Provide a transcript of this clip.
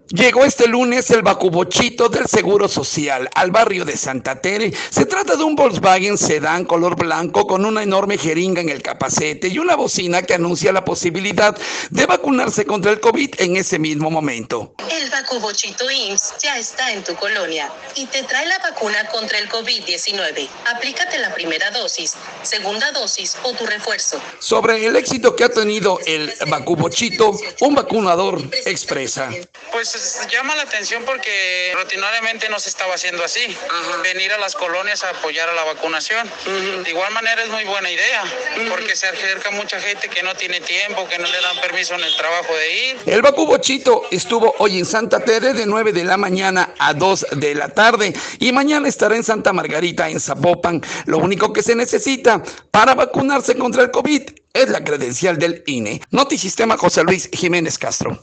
Llegó este lunes el vacubochito del Seguro Social al barrio de Santa Tere. Se trata de un Volkswagen sedán color blanco con una enorme jeringa en el capacete y una bocina que anuncia la posibilidad de vacunarse contra el COVID en ese mismo momento. El vacubochito IMSS ya está en tu colonia y te trae la vacuna contra el COVID-19. Aplícate la primera dosis, segunda dosis o tu refuerzo. Sobre el éxito que ha tenido el vacubochito, un vacunador expresa. Pues llama la atención porque rutinariamente no se estaba haciendo así. Venir a las colonias a apoyar a la vacunación. De igual manera es muy buena idea, porque se acerca mucha gente que no tiene tiempo, que no le dan permiso en el trabajo de ir. El vacubochito estuvo hoy en Santa Tere de 9 de la mañana a 2 de la tarde y mañana estará en Santa Margarita, en Zapopan. Lo único que se necesita para vacunarse contra el COVID es la credencial del INE. Notisistema José Luis Jiménez Castro.